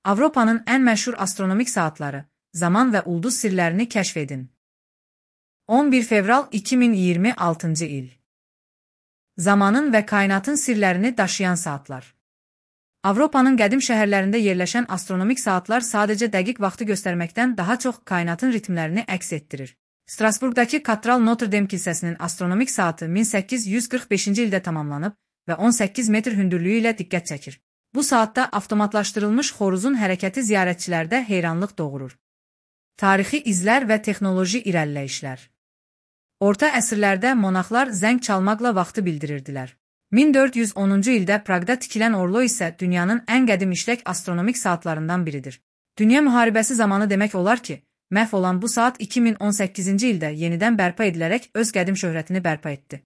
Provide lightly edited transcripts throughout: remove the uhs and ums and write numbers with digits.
Avropanın ən məşhur astronomik saatları, zaman və ulduz sirlərini kəşf edin. 11 fevral 2026-cı il. Zamanın və kainatın sirlərini daşıyan saatlar. Avropanın qədim şəhərlərində yerləşən astronomik saatlar sadəcə dəqiq vaxtı göstərməkdən daha çox kainatın ritmlərini əks etdirir. Strasburqdakı Katedral Notre Dame kilsəsinin astronomik saatı 1845-ci ildə tamamlanıb və 18 metr hündürlüyü ilə diqqət çəkir. Bu saatda avtomatlaşdırılmış xoruzun hərəkəti ziyarətçilərdə heyranlıq doğurur. Tarixi izlər və texnoloji irəliləyişlər. Orta əsrlərdə monarxlar zəng çalmaqla vaxtı bildirirdilər. 1410-cu ildə Praqda tikilən Orlo isə dünyanın ən qədim işlək astronomik saatlarından biridir. Dünya müharibəsi zamanı demək olar ki, məhv olan bu saat 2018-ci ildə yenidən bərpa edilərək öz qədim şöhrətini bərpa etdi.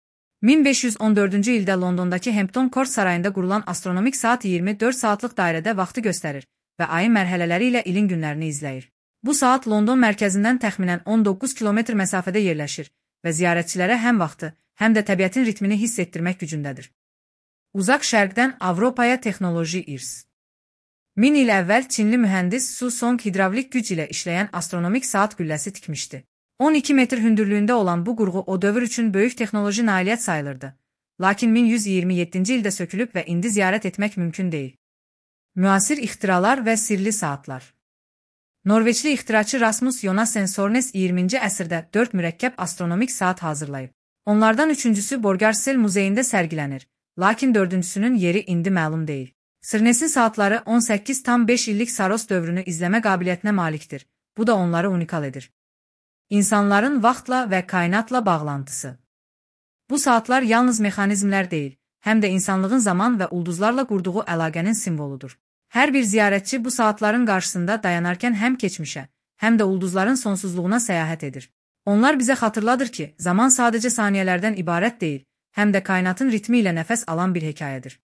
1514-cü ildə Londondakı Hampton Court sarayında qurulan astronomik saat 24 saatlıq dairədə vaxtı göstərir və ayın mərhələləri ilə ilin günlərini izləyir. Bu saat London mərkəzindən təxminən 19 kilometr məsafədə yerləşir və ziyarətçilərə həm vaxtı, həm də təbiətin ritmini hiss etdirmək gücündədir. Uzaq şərqdən Avropaya texnoloji irs. 1000 il əvvəl Çinli mühəndis Su Song hidravlik güc ilə işləyən astronomik saat qülləsi tikmişdi. 12 metr hündürlüyündə olan bu qurğu o dövr üçün böyük texnoloji nailiyyət sayılırdı. Lakin 1127-ci ildə sökülüb və indi ziyarət etmək mümkün deyil. Müasir ixtiralar və sirli saatlar. Norveçli ixtiraçı Rasmus Jonassen Sornes 20-ci əsrdə 4 mürəkkəb astronomik saat hazırlayıb. Onlardan üçüncüsü Borgardsel muzeyində sərgilənir, lakin dördüncüsünün yeri indi məlum deyil. Sornesin saatları 18,5 illik Saros dövrünü izləmə qabiliyyətinə malikdir. Bu da onları unikal edir. İnsanların vaxtla və kainatla bağlantısı. Bu saatlar yalnız mexanizmlər deyil, həm də insanlığın zaman və ulduzlarla qurduğu əlaqənin simvoludur. Hər bir ziyarətçi bu saatların qarşısında dayanarkən həm keçmişə, həm də ulduzların sonsuzluğuna səyahət edir. Onlar bizə xatırladır ki, zaman sadəcə saniyələrdən ibarət deyil, həm də kainatın ritmi ilə nəfəs alan bir hekayədir.